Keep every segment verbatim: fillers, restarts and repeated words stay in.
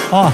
Ó.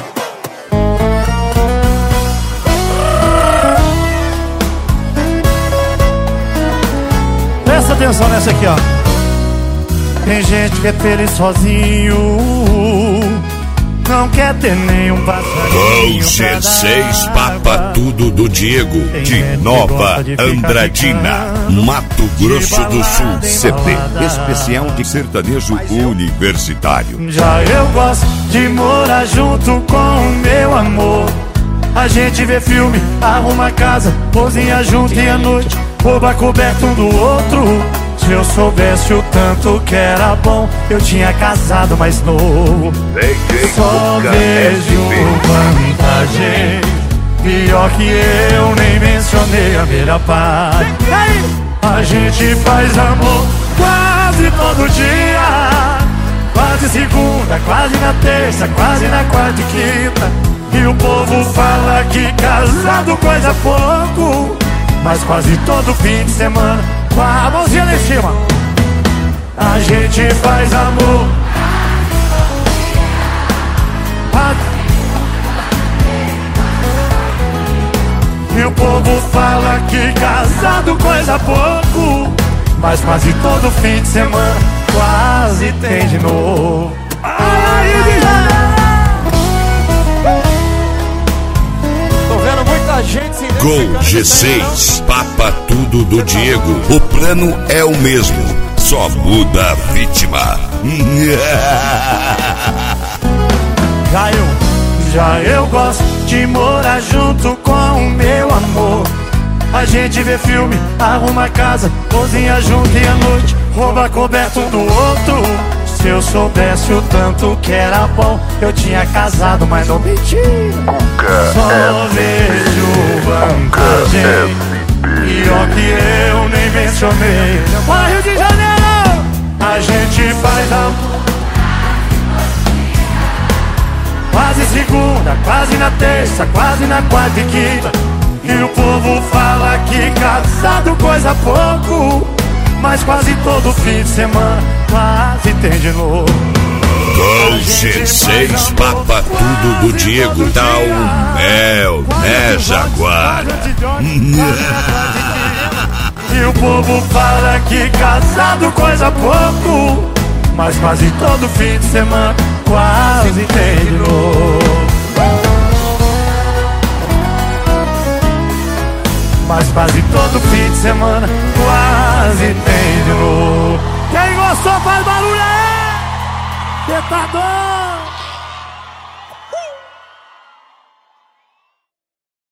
Presta atenção nessa aqui, ó. Tem gente que é feliz sozinho, não quer ter nenhum passarinho. Com G seis Papa Tudo do Diego, de Nova Andradina, Mato Grosso do Sul. C D especial de sertanejo universitário. Já eu gosto de morar junto com o meu amor. A gente vê filme, arruma casa, cozinha junto e à noite rouba coberto um do outro. Se eu soubesse o tanto que era bom, eu tinha casado mais novo. Só vejo vantagem, pior que eu nem mencionei a melhor parte. A gente faz amor quase todo dia, quase segunda, quase na terça, quase na quarta e quinta. E o povo fala que casado coisa pouco, mas quase todo fim de semana, com a mãozinha lá em cima, a gente faz amor. E o povo fala que casado coisa pouco, mas quase todo fim de semana quase tem de novo. Aí, tô vendo muita gente se Com G seis Papa Tudo do Diego, o plano é o mesmo, só muda a vítima. Já eu, já eu gosto de morar junto com o meu amor. A gente vê filme, arruma casa, cozinha junto e à noite rouba coberto um do outro. Se eu soubesse o tanto que era bom, eu tinha casado, mas não menti. Só vejo vantagem, pior que eu nem mencionei. Para Rio de Janeiro, a gente faz amor quase segunda, quase na terça, quase na quarta e quinta. E o povo fala que casado coisa pouco, mas quase todo fim de semana quase tem de novo. Com G seis Papa Tudo do Diego, dá um mel, né, Jaguara? E o povo fala que casado coisa pouco, mas quase todo fim de semana quase tem de novo. Mas quase todo fim de semana quase tem de novo. Quem gostou faz barulho aí! Cê tá doido?